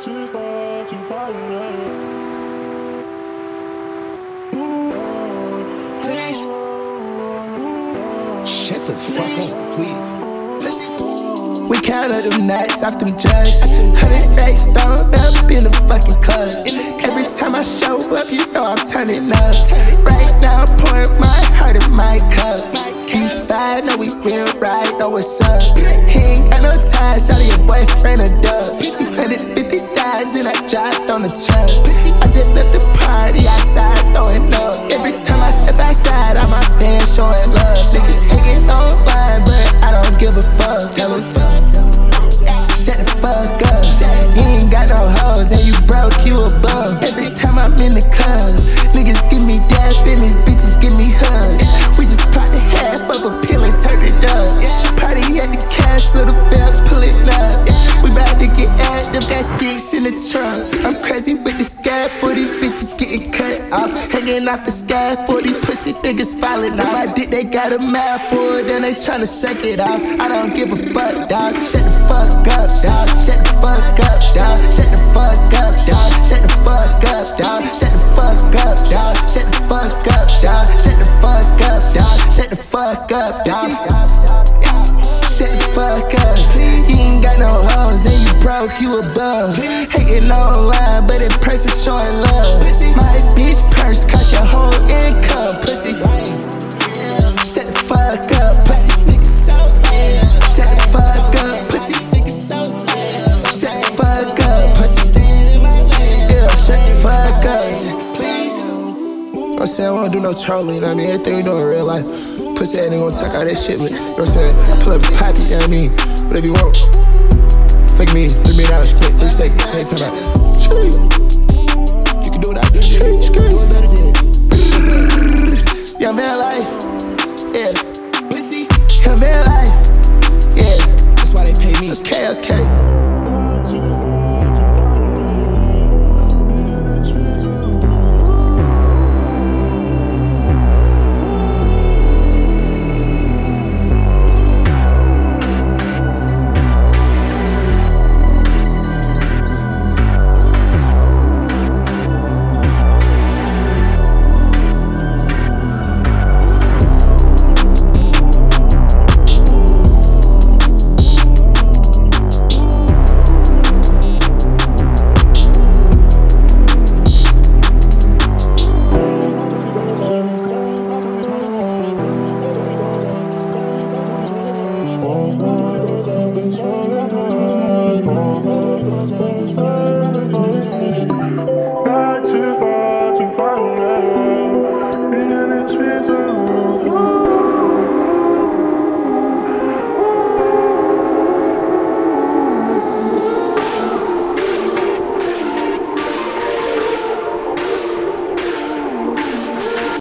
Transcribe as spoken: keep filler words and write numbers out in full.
too far to fall in love. Please. Shut the fuck up, please. We count up them nights off them drugs. Hundred racks thrown up in the fucking club. Every time I show up, you know I'm turning up. Right now, I'm pouring my heart in my cup. You five, know we real right, know what's up. He ain't got no ties, shout your boyfriend a dub. two hundred fifty thousand, I dropped on the truck. I just left the party outside, throwing up. Every time I step outside, all my fans showing love. Niggas hating online, but I don't give a fuck. Tell them, shut the fuck up. You ain't got no hoes and you broke, you a bum. Every time I'm in the club, niggas give me dap and these bitches give me hugs. We just pop the half of a pill and turn it up. Party at the castle, the bells pulling up. We bout to get active, got sticks in the trunk. I'm crazy with the scaffold, these bitches getting cut off. Hanging off the scaffold, these pussy niggas falling off. My dick, they got a mouth for it, then they tryna suck it off. I don't give a fuck, dawg. Shut the fuck up, dawg. Shut the fuck up, dawg. Shut the fuck up, dawg. Shut the fuck up, dawg. Shut the fuck up, dawg. Shut the fuck up, dawg. Shut the fuck up, dawg. Shut the fuck up, dawg. Shut the fuck up. You ain't got no hoes and you broke, you a bum. Hating online, but in person showing love. My bitch purse cost your whole income, pussy. Shut the fuck up, pussy. Shut the fuck up, pussy. Shut the fuck up, pussy. Yeah, shut the fuck up. Please. I'm saying I won't do no trolling, you know what I mean? Everything we do in real life. Pussy ain't gonna talk all that shit, but you know what I'm saying? Pull up the poppy, you know what I mean? Whatever you want. Fake me, three million dollars split, three seconds. I ain't talking about. You can do what I do, you can do it better than. Young man life, yeah. Young man life, yeah. That's why they pay me. Okay, okay.